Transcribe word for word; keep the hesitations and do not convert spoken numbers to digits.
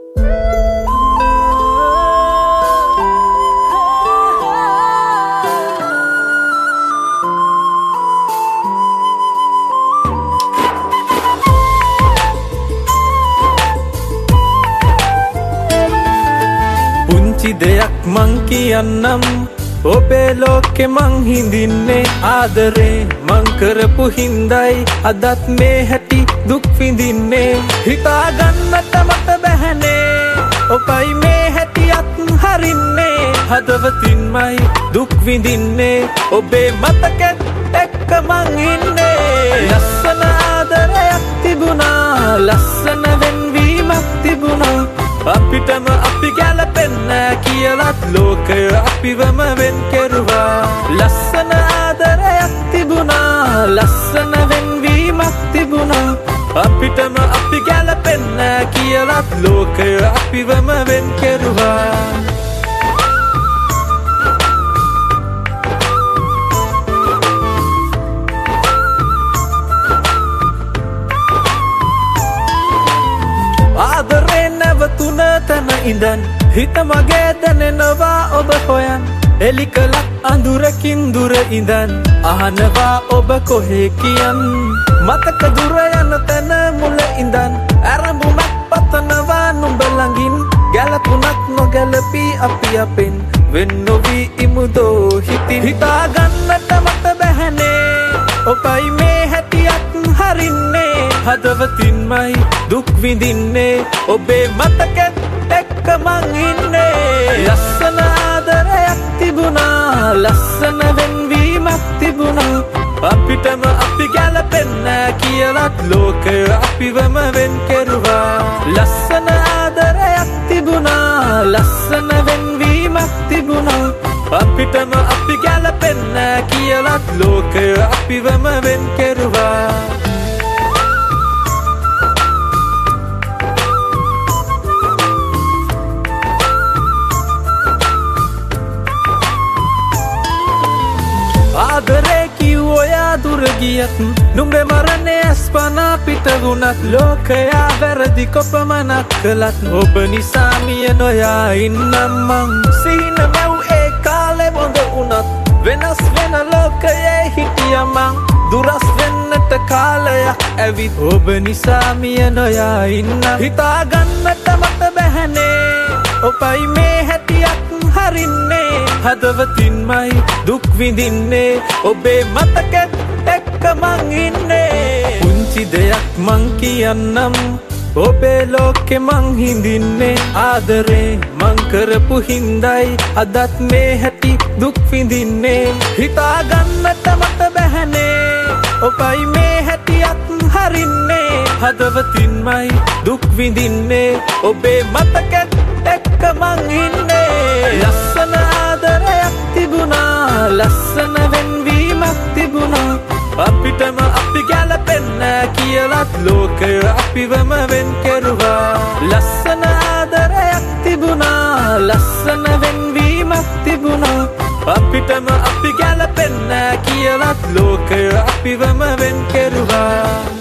පුංචි දෙයක් මං කියන්නම් ඔබේ ලෝකෙ මං හිඳින්නේ ආදරේ මං කරපු හින්දයි අදත් මේ හැටි දුක් විඳින්නේ හිතාගන්නට මට බැහැනේ ඔබයි මේ හැටියත් හරින්නේ හදවතින්මයි දුක් විඳින්නේ ඔබේ මතකෙත් එක්ක මං ඉන්නේ ලස්සන ආදරයක් තිබුණා ලස්සන වෙන්වීමක් තිබුණා අපිටම අපි ගැලපෙන්න කියලත් ලෝකය අපිවම වෙන් කෙරුවා ලස්සන ආදරයක් තිබුණා ලස්සන වෙන්වීමක් තිබුණා අපිටම අපි ගැලපෙන්න කියලත් ලෝකය අපිවම වෙන් කෙරුවා ආදරේ නැවතුන තැන ඉඳන් හිත මගේ දැනෙනවා ඔබ හොයන් එලි කළත් අඳුරකින් දුර ඉඳන් අහනවා ඔබ කොහේ කියන් මතක දුර යන තැන මුල ඉඳන් ඇරඹුමක් පතනවා නුඹ ළඟින් ගැලපුණත් නොගැලපී අපි අපෙන් වෙන් නොවී ඉමුදෝ හිතින් හිතාගන්නට මට බැහැනේ ඔබයි මේ හැටියත් හරින්නේ හදවතින්මයි දුක් විඳින්නේ ඔබේ මතකෙත් එක්ක මං ඉන්නේ ලස්සන ආදරයක් තිබුණා ලස්සන වෙන්වීමක් තිබුණා අපිටම අපි ගැලපෙන්න කියලත් ලෝකය අපිවම වෙන් කෙරුවා ලස්සන ආදරයක් තිබුණා ලස්සන වෙන්වීමක් තිබුණා අපිටම අපි ගැලපෙන්න කියලත් ලෝකය අපිවම වෙන් කෙරුවා ආදරේ කිව් ඔයා දුර ගියත් නුඹේ මරණය ස්පනා පිට වුණත් ලෝකයා වැරදි කොපමණක් කළත් ඔබ නිසා මිය නොයා ඉන්නම් මං සිහින මැව් ඒ කාලේ බොඳ වුණත් වෙනස් වෙන ලෝකයේ හිටිය මං දුරස් වෙන්නට කාලයක් ඇවිත් ඔබ නිසා මිය නොයා ඉන්නම් හිතාගන්නට මට බැහැනේ ඔබයි මේ හැටියත් හරින්නේ හදවතින්මයි දුක් විඳින්නේ ඔබේ මතකෙත් එක්ක මං ඉන්නේ පුංචි දෙයක් මං කියන්නම් ඔබේ ලෝකෙ මං හිඳින්නේ ආදරේ මං කරපු හින්දයි අදත් මේ හැටි දුක් විඳින්නේ හිතාගන්නට මට බැහැනේ ඔබයි මේ හැටියත් හරින්නේ හදවතින්මයි දුක් විඳින්නේ ඔබේ මතකෙත් එක්ක මං ඉන්නේ ලස්සන ආදරයක් තිබුණා ලස්සන වෙන්වීමක් තිබුණා අපිටම අපි ගැලපෙන්න කියලත් ලෝකය අපිවම වෙන් කෙරුවා ලස්සන ආදරයක් තිබුණා ලස්සන වෙන්වීමක් තිබුණා අපිටම අපි ගැලපෙන්න කියලත් ලෝකය අපිවම වෙන් කෙරුවා